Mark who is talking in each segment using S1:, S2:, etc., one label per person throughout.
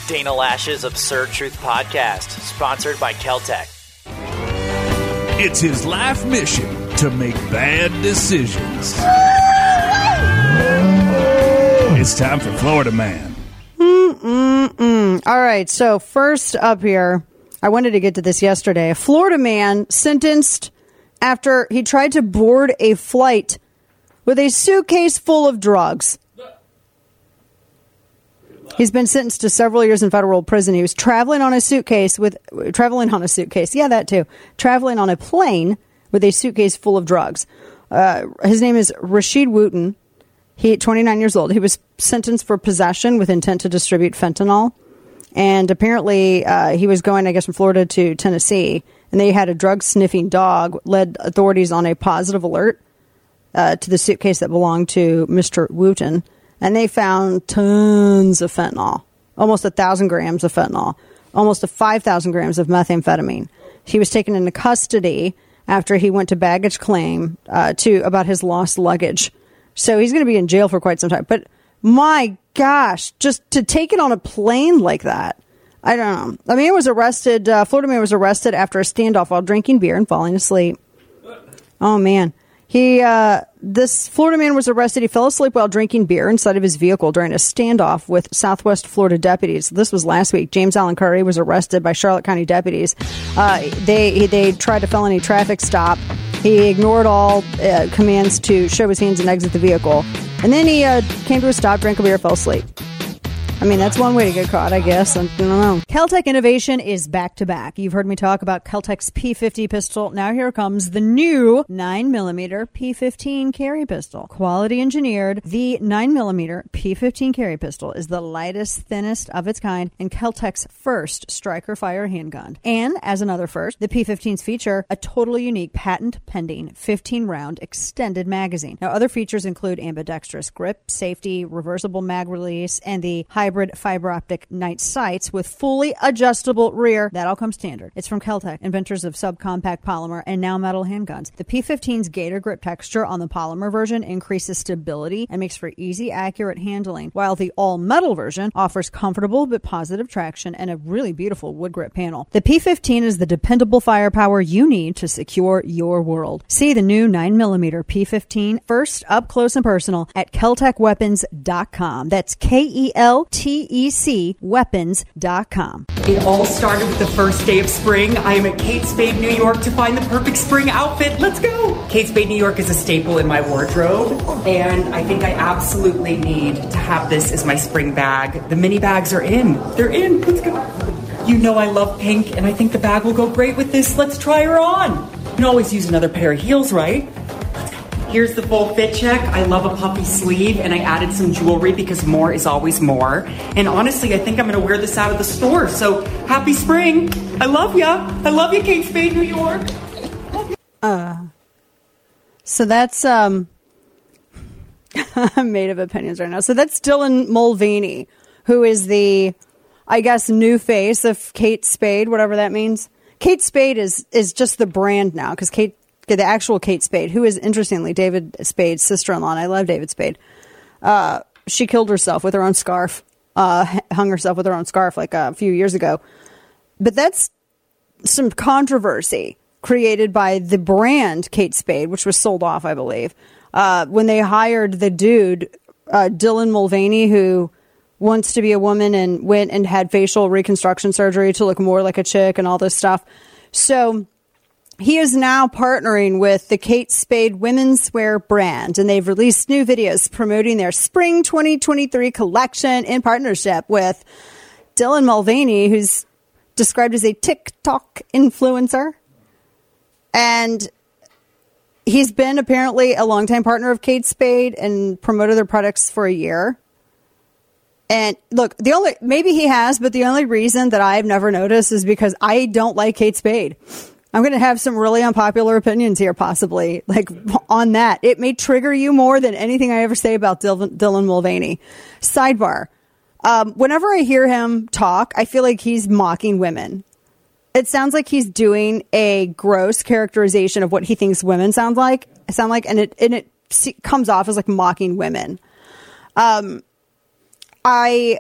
S1: Dana Lash's Absurd Truth Podcast, sponsored by Keltec.
S2: It's his life mission to make bad decisions. It's time for Florida Man.
S3: All right, so first up here, I wanted to get to this yesterday. A Florida man sentenced after he tried to board a flight with a suitcase full of drugs. He's been sentenced to several years in federal prison. He was traveling on a plane with a suitcase full of drugs. His name is Rashid Wooten. He 29 years old. He was sentenced for possession with intent to distribute fentanyl. And apparently he was going, I guess, from Florida to Tennessee. And they had a drug-sniffing dog led authorities on a positive alert to the suitcase that belonged to Mr. Wooten. And they found tons of fentanyl, almost 1,000 grams of fentanyl, almost 5,000 grams of methamphetamine. He was taken into custody after he went to baggage claim about his lost luggage. So he's going to be in jail for quite some time. But my gosh, just to take it on a plane like that, I don't know. A man was arrested, Florida man was arrested after a standoff while drinking beer and falling asleep. Oh, man. This Florida man was arrested. He fell asleep while drinking beer inside of his vehicle during a standoff with Southwest Florida deputies. This was last week. James Allen Curry was arrested by Charlotte County deputies. They tried a felony traffic stop. He ignored all commands to show his hands and exit the vehicle. And then he came to a stop, drank a beer, fell asleep. I mean, that's one way to get caught, I guess. I don't know. Keltec innovation is back to back. You've heard me talk about Keltec's P50 pistol. Now here comes the new 9mm P15 carry pistol. Quality engineered, the 9mm P15 carry pistol is the lightest, thinnest of its kind and Keltec's first striker fire handgun. And as another first, the P15s feature a totally unique patent-pending 15-round extended magazine. Now, other features include ambidextrous grip, safety, reversible mag release, and the hybrid fiber optic night sights with fully adjustable rear. That all comes standard. It's from Keltec, inventors of subcompact polymer and now metal handguns. The P15's Gator grip texture on the polymer version increases stability and makes for easy, accurate handling, while the all-metal version offers comfortable but positive traction and a really beautiful wood grip panel. The P15 is the dependable firepower you need to secure your world. See the new 9mm P15 first up close and personal at KeltecWeapons.com. That's KELTEC weapons.com.
S4: It all started with the first day of spring. I am at Kate Spade, New York to find the perfect spring outfit. Let's go! Kate Spade, New York is a staple in my wardrobe, and I think I absolutely need to have this as my spring bag. The mini bags are in. They're in. Let's go. You know I love pink, and I think the bag will go great with this. Let's try her on. You can always use another pair of heels, right? Here's the full fit check. I love a puffy sleeve, and I added some jewelry because more is always more. And honestly, I think I'm going to wear this out of the store. So happy spring. I love ya. I love you, Kate Spade, New York.
S3: So that's I'm made of opinions right now. So that's Dylan Mulvaney, who is the, I guess, new face of Kate Spade, whatever that means. Kate Spade is just the brand now, because the actual Kate Spade, who is, interestingly, David Spade's sister-in-law, and I love David Spade, she killed herself with her own scarf, hung herself with her own scarf like a few years ago. But that's some controversy created by the brand Kate Spade, which was sold off, I believe, when they hired the dude, Dylan Mulvaney, who wants to be a woman and went and had facial reconstruction surgery to look more like a chick and all this stuff. So he is now partnering with the Kate Spade women's wear brand, and they've released new videos promoting their spring 2023 collection in partnership with Dylan Mulvaney, who's described as a TikTok influencer. And he's been apparently a longtime partner of Kate Spade and promoted their products for a year. And look, maybe he has, but the only reason that I've never noticed is because I don't like Kate Spade. I'm going to have some really unpopular opinions here, possibly, like on that. It may trigger you more than anything I ever say about Dylan Mulvaney. Sidebar. Whenever I hear him talk, I feel like he's mocking women. It sounds like he's doing a gross characterization of what he thinks women sound like, and it comes off as like mocking women. I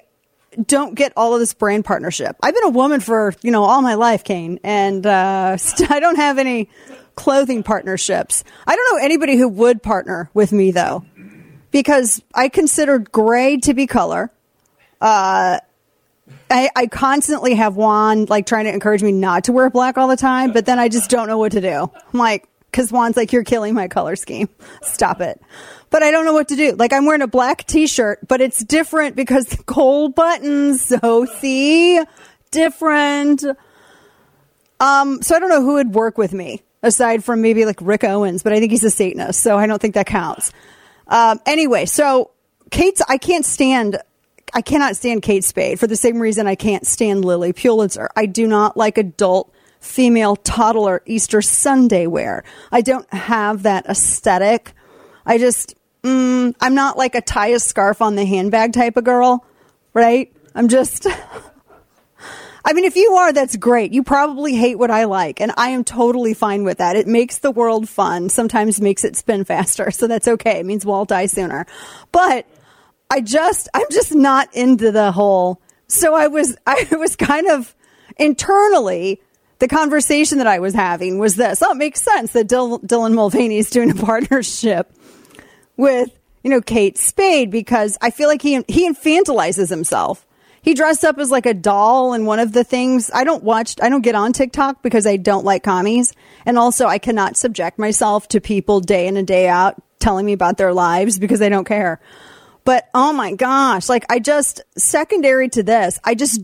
S3: don't get all of this brand partnership. I've been a woman for, all my life, Kane, and I don't have any clothing partnerships. I don't know anybody who would partner with me, though, because I consider gray to be color. I constantly have Juan trying to encourage me not to wear black all the time, but then I just don't know what to do. I'm like, because Juan's like, you're killing my color scheme. Stop it. But I don't know what to do. I'm wearing a black t-shirt, but it's different because the gold buttons. So see, different. So I don't know who would work with me aside from maybe Rick Owens, but I think he's a Satanist, so I don't think that counts. Anyway, so I cannot stand Kate Spade for the same reason I can't stand Lily Pulitzer. I do not like adult female toddler Easter Sunday wear. I don't have that aesthetic. I just, I'm not a tie a scarf on the handbag type of girl, right? I'm just, if you are, that's great. You probably hate what I like, and I am totally fine with that. It makes the world fun, sometimes makes it spin faster, so that's okay. It means we'll all die sooner. But I'm just not into the whole, so I was kind of internally, the conversation that I was having was this. Oh, it makes sense that Dylan Mulvaney is doing a partnership with, Kate Spade, because I feel like he infantilizes himself. He dressed up as a doll, and one of the things I don't get on TikTok because I don't like commies. And also I cannot subject myself to people day in and day out telling me about their lives because I don't care. But oh my gosh, secondary to this, I just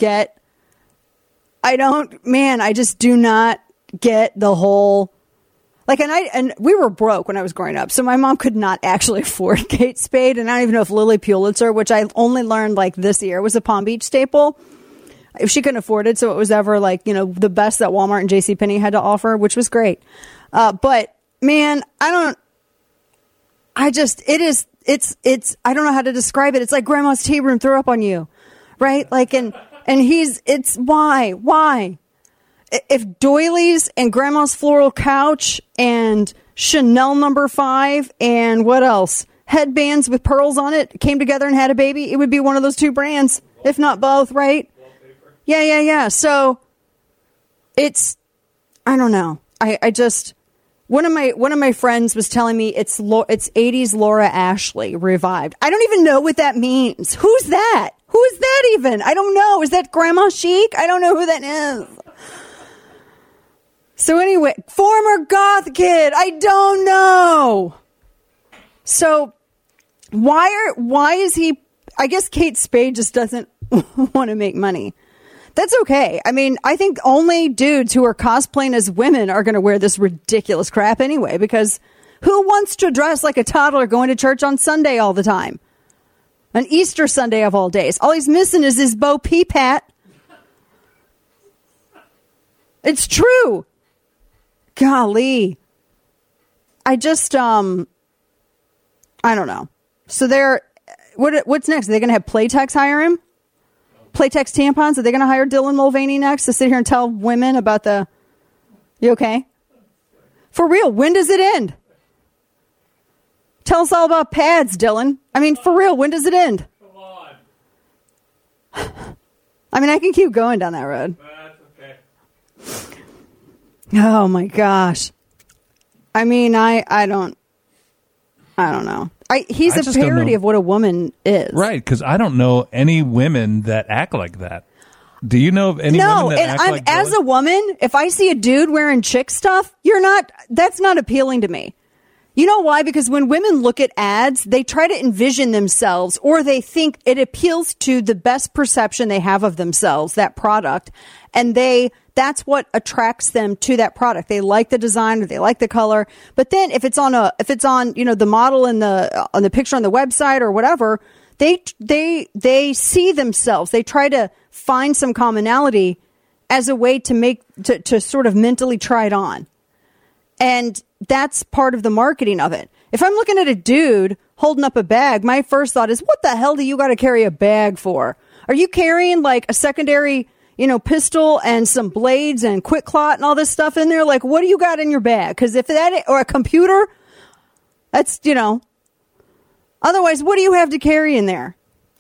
S3: do not get the whole, and we were broke when I was growing up. So my mom could not actually afford Kate Spade. And I don't even know if Lily Pulitzer, which I only learned this year, was a Palm Beach staple, if she couldn't afford it. So it was ever the best that Walmart and JCPenney had to offer, which was great. But man, I don't know how to describe it. It's like grandma's tea room threw up on you, right? It's why? If doilies and grandma's floral couch and Chanel No. 5 and what else? Headbands with pearls on it came together and had a baby, it would be one of those two brands, if not both, right? Yeah. So it's, I don't know. I just, one of my friends was telling me it's 80s Laura Ashley revived. I don't even know what that means. Who's that? Who is that even? I don't know. Is that Grandma Chic? I don't know who that is. So anyway, former goth kid. I don't know. So why is he, I guess Kate Spade just doesn't want to make money. That's okay. I think only dudes who are cosplaying as women are going to wear this ridiculous crap anyway, because who wants to dress like a toddler going to church on Sunday all the time? An Easter Sunday of all days. All he's missing is his Bo Peep hat. It's true. Golly. I just, I don't know. So what's next? Are they going to have Playtex hire him? Playtex tampons? Are they going to hire Dylan Mulvaney next to sit here and tell women about you okay? For real, when does it end? Tell us all about pads, Dylan. For real, when does it end? Come on. I can keep going down that road. That's okay. Oh my gosh. I don't know. He's a parody of what a woman is.
S2: Right, because I don't know any women that act like that. Do you know of any women that act like that?
S3: As a woman, if I see a dude wearing chick stuff, that's not appealing to me. You know why? Because when women look at ads, they try to envision themselves, or they think it appeals to the best perception they have of themselves, that product, and that's what attracts them to that product. They like the design, or they like the color. But then if it's on the model in on the picture on the website or whatever, they see themselves. They try to find some commonality as a way to sort of mentally try it on. And that's part of the marketing of it. If I'm looking at a dude holding up a bag, my first thought is, what the hell do you got to carry a bag for? Are you carrying a secondary, pistol and some blades and quick clot and all this stuff in there? What do you got in your bag? Because if that, or a computer, that's, otherwise, what do you have to carry in there?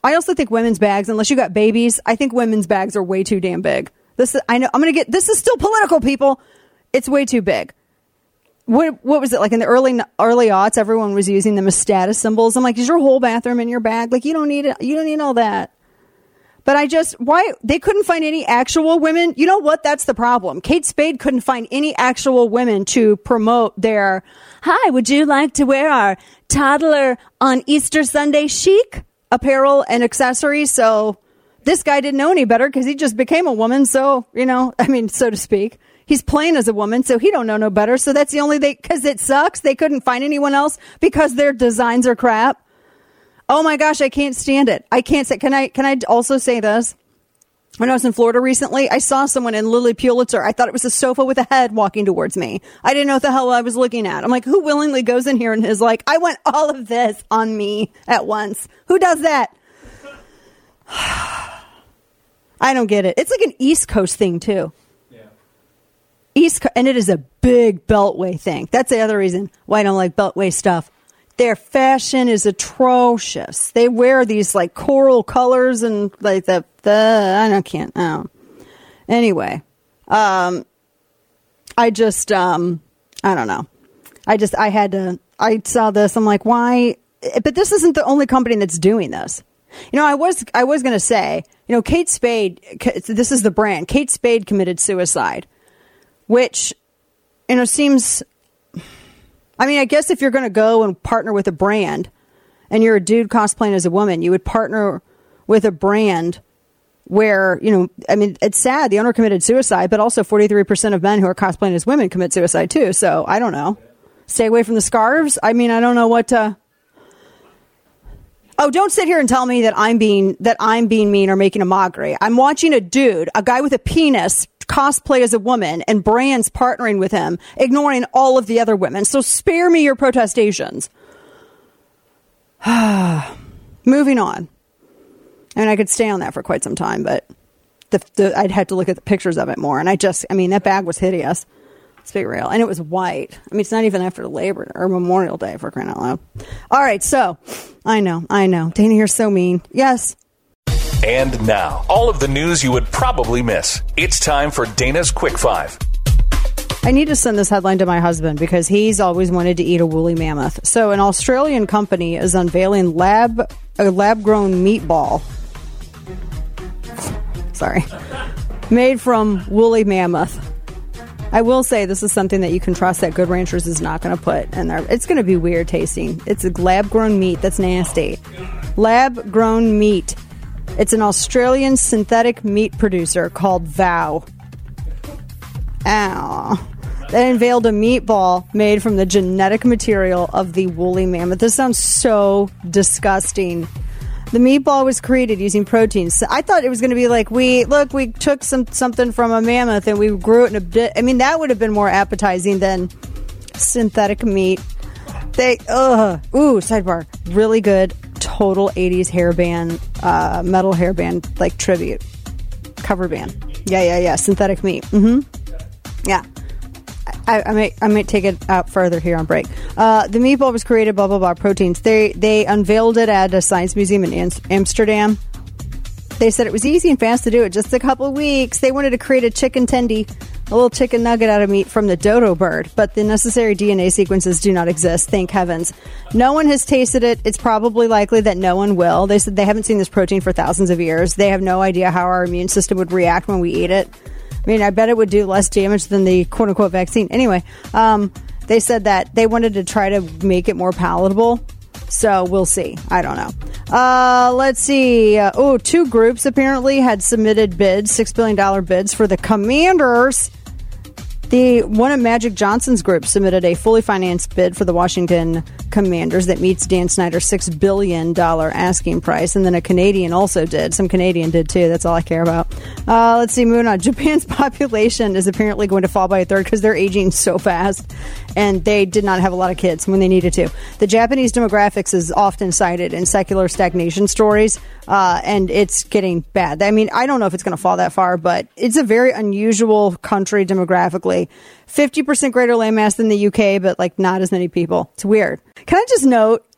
S3: I also think women's bags, unless you got babies, I think women's bags are way too damn big. This is still political, people. It's way too big. What was it like in the early aughts? Everyone was using them as status symbols. I'm like, is your whole bathroom in your bag? Like, you don't need it. You don't need all that. But why they couldn't find any actual women? You know what? That's the problem. Kate Spade couldn't find any actual women to promote their, hi, would you like to wear our toddler on Easter Sunday chic apparel and accessories? So this guy didn't know any better because he just became a woman. So, so to speak, he's playing as a woman. So he don't know no better. So that's the only because it sucks. They couldn't find anyone else because their designs are crap. Oh my gosh, I can't stand it. I can't say, can I also say this? When I was in Florida recently, I saw someone in Lilly Pulitzer. I thought it was a sofa with a head walking towards me. I didn't know what the hell I was looking at. I'm like, who willingly goes in here and is like, I want all of this on me at once? Who does that? I don't get it. It's like an East Coast thing too. Yeah. And it is a big Beltway thing. That's the other reason why I don't like Beltway stuff. Their fashion is atrocious. They wear these like coral colors and like Anyway, I don't know. I saw this. I'm like, why? But this isn't the only company that's doing this. I was going to say, Kate Spade, this is the brand. Kate Spade committed suicide, which, seems, I guess if you're going to go and partner with a brand and you're a dude cosplaying as a woman, you would partner with a brand where, it's sad. The owner committed suicide, but also 43% of men who are cosplaying as women commit suicide too. So I don't know. Stay away from the scarves. I don't know what to... Oh, don't sit here and tell me that I'm being mean or making a mockery. I'm watching a guy with a penis, cosplay as a woman and brands partnering with him, ignoring all of the other women. So spare me your protestations. Moving on. I could stay on that for quite some time, but I'd have to look at the pictures of it more. And that bag was hideous. Let's be real. And it was white. It's not even after Labor or Memorial Day, for crying out loud. All right. So I know. Dana, you're so mean. Yes.
S5: And now, all of the news you would probably miss. It's time for Dana's Quick Five.
S3: I need to send this headline to my husband because he's always wanted to eat a woolly mammoth. So an Australian company is unveiling a lab-grown meatball. Sorry. Made from woolly mammoth. I will say this is something that you can trust that Good Ranchers is not going to put in there. It's going to be weird tasting. It's a lab-grown meat. That's nasty. Lab-grown meat. It's an Australian synthetic meat producer called Vow. Ow. They unveiled a meatball made from the genetic material of the woolly mammoth. This sounds so disgusting. The meatball was created using proteins. I thought it was going to be like, we took something from a mammoth and we grew it in a bit. That would have been more appetizing than synthetic meat. Sidebar. Really good total 80s hairband, metal hairband, like tribute. Cover band. Yeah. Synthetic meat. Mm-hmm. Yeah. I might take it out further here on break. The meatball was created, blah, blah, blah, proteins. They unveiled it at a science museum in Amsterdam. They said it was easy and fast to do it, just a couple of weeks. They wanted to create a chicken tendy, a little chicken nugget out of meat from the dodo bird, but the necessary DNA sequences do not exist, thank heavens. No one has tasted it. It's probably likely that no one will. They said they haven't seen this protein for thousands of years. They have no idea how our immune system would react when we eat it. I bet it would do less damage than the quote-unquote vaccine. Anyway, they said that they wanted to try to make it more palatable. So we'll see. I don't know. Let's see. Two groups apparently had submitted bids, $6 billion bids for the Commanders. One of Magic Johnson's group submitted a fully financed bid for the Washington Commanders that meets Dan Snyder's $6 billion asking price. And then a Canadian also did. Some Canadian did too. That's all I care about. Let's see. Moving on. Japan's population is apparently going to fall by a third because they're aging so fast. And they did not have a lot of kids when they needed to. The Japanese demographics is often cited in secular stagnation stories. And it's getting bad. I don't know if it's going to fall that far, but it's a very unusual country demographically. 50% greater land mass than the UK, but not as many people. It's weird. Can I just note,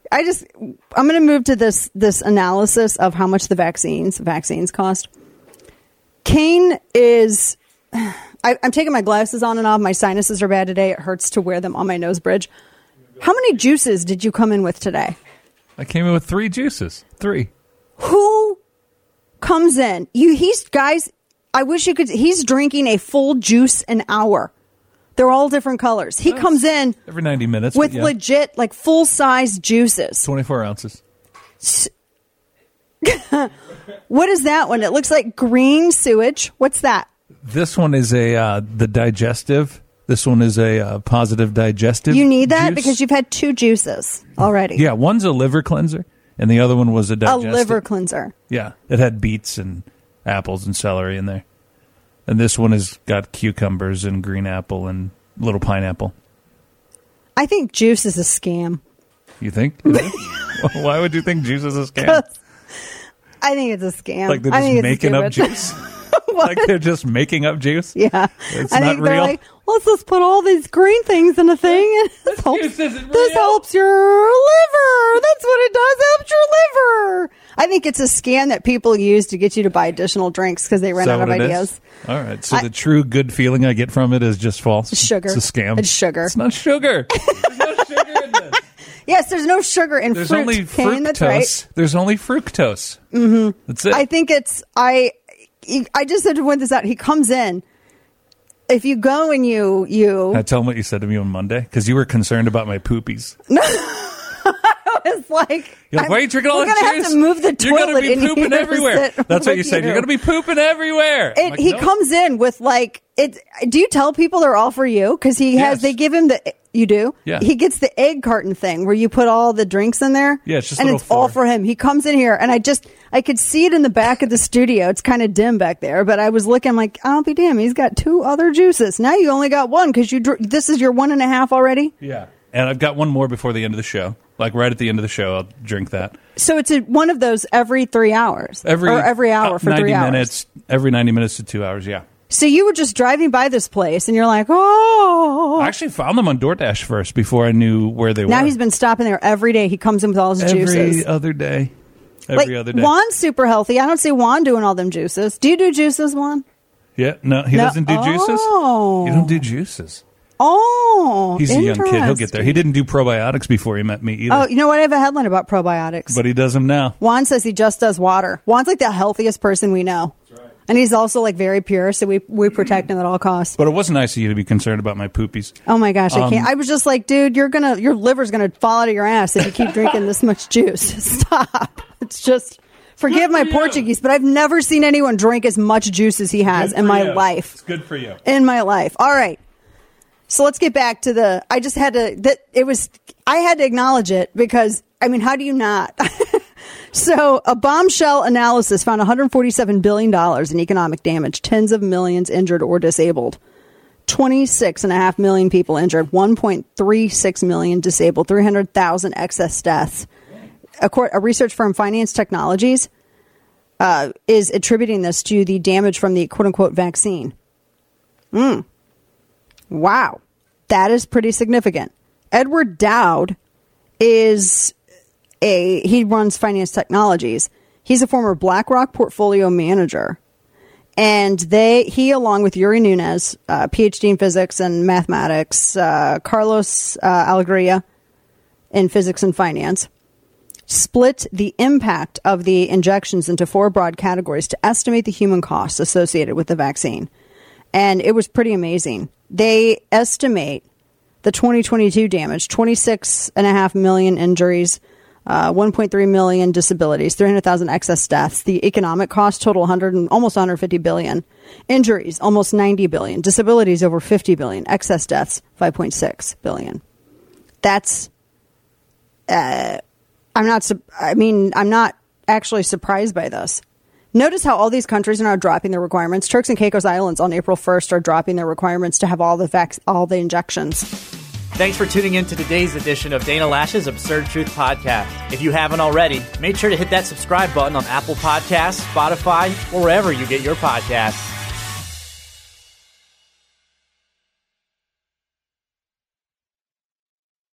S3: I'm going to move to this analysis of how much the vaccines cost. Kane is, I'm taking my glasses on and off. My sinuses are bad today. It hurts to wear them on my nose bridge. How many juices did you come in with today?
S2: I came in with 3 juices. 3.
S3: Who comes in? Guys, I wish you could, he's drinking a full juice an hour. They're all different colors. He comes in
S2: every 90 minutes
S3: with legit, like, full-size juices.
S2: 24 ounces.
S3: What is that one? It looks like green sewage. What's that?
S2: This one is the digestive. This one is a positive digestive.
S3: You need that
S2: juice.
S3: because you've had 2 juices already.
S2: Yeah, one's a liver cleanser, and the other one was a digestive.
S3: A liver cleanser.
S2: Yeah, it had beets and apples and celery in there. And this one has got cucumbers and green apple and little pineapple.
S3: I think juice is a scam.
S2: You think? Why would you think juice is a scam?
S3: I think it's a scam.
S2: Like they're just making up juice? Like they're just making up juice?
S3: Yeah.
S2: It's
S3: I
S2: not
S3: think they're
S2: real?
S3: like, let's just put all these green things in a thing. And this helps your liver. That's what it does. Helps your liver. I think it's a scam that people use to get you to buy additional drinks because they run out of ideas.
S2: All right. So the true good feeling I get from it is just false.
S3: Sugar.
S2: It's a scam.
S3: It's sugar.
S2: It's not sugar. There's no sugar in this.
S3: Yes, there's no sugar in
S2: There's
S3: fruit.
S2: only fructose.
S3: That's right.
S2: There's only fructose.
S3: Mm-hmm.
S2: That's it.
S3: I think I just had to point this out. He comes in. If you go and you
S2: Can I tell him what you said to me on Monday? Because you were concerned about my poopies.
S3: It's like,
S2: you're like, why are you drinking all that juice?
S3: We're going to have to move the toilet.
S2: You're going to be pooping everywhere. That's what you said. You're going to be pooping everywhere.
S3: Like, he comes in with like it. Do you tell people they're all for you? Because he has. They give him the. You do.
S2: Yeah.
S3: He gets the egg carton thing where you put all the drinks in there.
S2: Yeah, it's just
S3: and it's all for him. He comes in here, and I could see it in the back of the studio. It's kind of dim back there, but I was looking I'm like, I'll be damned. He's got 2 other juices. Now you only got 1 because this is your 1.5 already.
S2: Yeah, and I've got 1 more before the end of the show. Like right at the end of the show, I'll drink that.
S3: So it's one of those every 3 hours, or every hour for 3 hours.
S2: Minutes, every 90 minutes to 2 hours. Yeah.
S3: So you were just driving by this place, and you're like, oh.
S2: I actually found them on DoorDash first before I knew where they were.
S3: Now he's been stopping there every day. He comes in with all his juices.
S2: Every other day. Every other day.
S3: Juan's super healthy. I don't see Juan doing all them juices. Do you do juices, Juan?
S2: Yeah. No, he doesn't do juices.
S3: Oh.
S2: You don't do juices.
S3: Oh,
S2: he's a young kid. He'll get there. He didn't do probiotics before he met me either.
S3: Oh, you know what? I have a headline about probiotics.
S2: But he does them now.
S3: Juan says he just does water. Juan's like the healthiest person we know. That's right. And he's also like very pure, so we protect him at all costs.
S2: But it was nice of you to be concerned about my poopies.
S3: Oh my gosh, I can't. I was just like, dude, your liver's gonna fall out of your ass if you keep drinking this much juice. Stop. It's just, forgive my Portuguese, but I've never seen anyone drink as much juice as he has in my life.
S2: It's good for you.
S3: In my life. All right. So let's get back to I had to acknowledge it because, I mean, how do you not? So a bombshell analysis found $147 billion in economic damage, tens of millions injured or disabled, 26.5 million people injured, 1.36 million disabled, 300,000 excess deaths. A research firm, Finance Technologies, is attributing this to the damage from the quote-unquote vaccine. Wow. That is pretty significant. Edward Dowd he runs Finance Technologies. He's a former BlackRock portfolio manager. And he, along with Yuri Nunes, PhD in physics and mathematics, Carlos Alegria in physics and finance, split the impact of the injections into 4 broad categories to estimate the human costs associated with the vaccine. And it was pretty amazing. They estimate the 2022 damage, 26.5 million injuries, 1.3 million disabilities, 300,000 excess deaths. The economic cost total almost 150 billion. Injuries, almost 90 billion. Disabilities, over 50 billion. Excess deaths, 5.6 billion. That's, I'm not actually surprised by this. Notice how all these countries are now dropping their requirements. Turks and Caicos Islands on April 1st are dropping their requirements to have all the injections.
S1: Thanks for tuning in to today's edition of Dana Loesch's Absurd Truth Podcast. If you haven't already, make sure to hit that subscribe button on Apple Podcasts, Spotify, or wherever you get your podcasts.